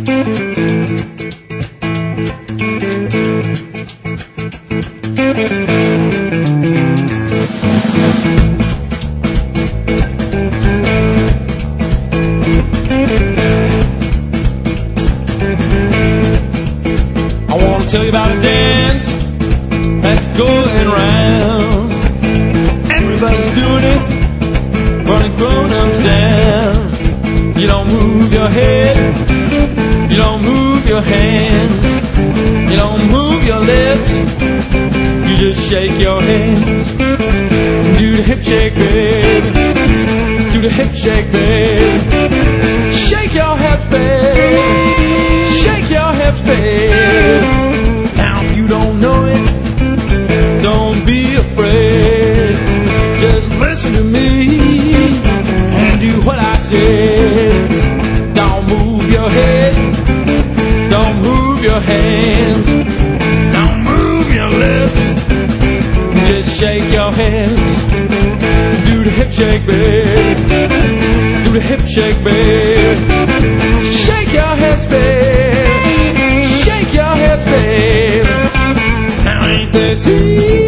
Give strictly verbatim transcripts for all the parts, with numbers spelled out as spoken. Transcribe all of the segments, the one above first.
I want to tell you about a dance that's going round. Everybody's doing it, running grown-ups down. You don't move your head, you don't move your hands, you don't move your lips, you just shake your hands. Do the hip shake, baby, do the hip shake, baby. Shake your hips, baby, shake your hips, baby. Now if you don't know it, don't be afraid. Just listen to me and do what I say. Don't move your head, don't move your hands, don't move your lips, just shake your hands. Do the hip shake, baby, do the hip shake, baby. Shake your hips, baby, shake your hips, baby. Now ain't this easy?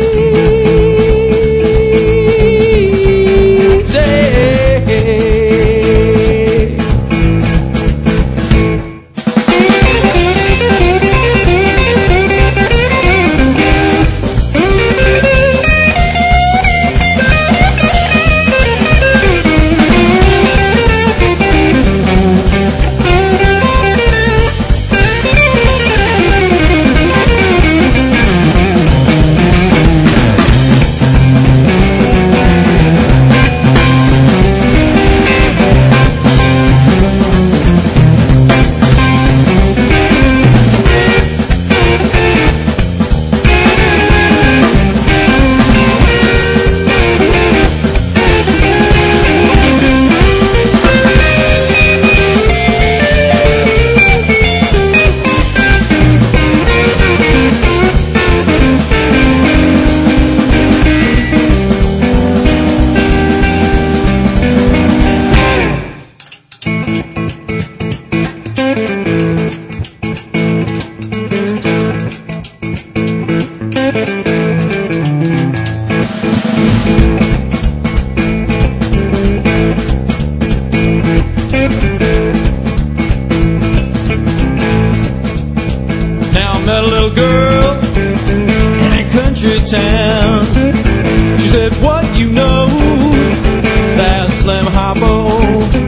Met a little girl in a country town. She said, what you know, that Slim Hoppo